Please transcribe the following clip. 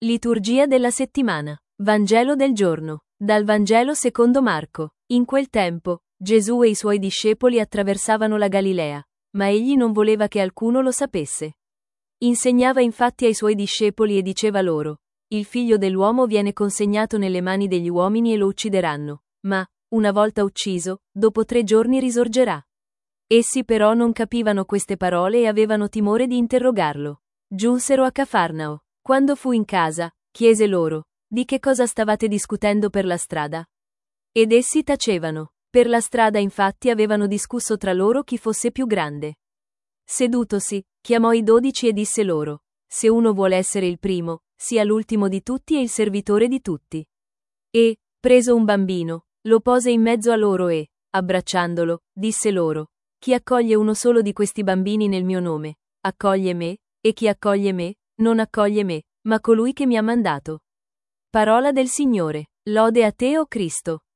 Liturgia della settimana. Vangelo del giorno. Dal Vangelo secondo Marco. In quel tempo, Gesù e i suoi discepoli attraversavano la Galilea, ma egli non voleva che alcuno lo sapesse. Insegnava infatti ai suoi discepoli e diceva loro: Il figlio dell'uomo viene consegnato nelle mani degli uomini e lo uccideranno, ma, una volta ucciso, dopo 3 giorni risorgerà. Essi però non capivano queste parole e avevano timore di interrogarlo. Giunsero a Cafarnao. Quando fu in casa, chiese loro: Di che cosa stavate discutendo per la strada? Ed essi tacevano. Per la strada infatti avevano discusso tra loro chi fosse più grande. Sedutosi, chiamò i 12 e disse loro: Se uno vuole essere il primo, sia l'ultimo di tutti e il servitore di tutti. E, preso un bambino, lo pose in mezzo a loro e, abbracciandolo, disse loro: Chi accoglie uno solo di questi bambini nel mio nome, accoglie me, e chi accoglie me, non accoglie me, ma colui che mi ha mandato. Parola del Signore. Lode a te, o Cristo.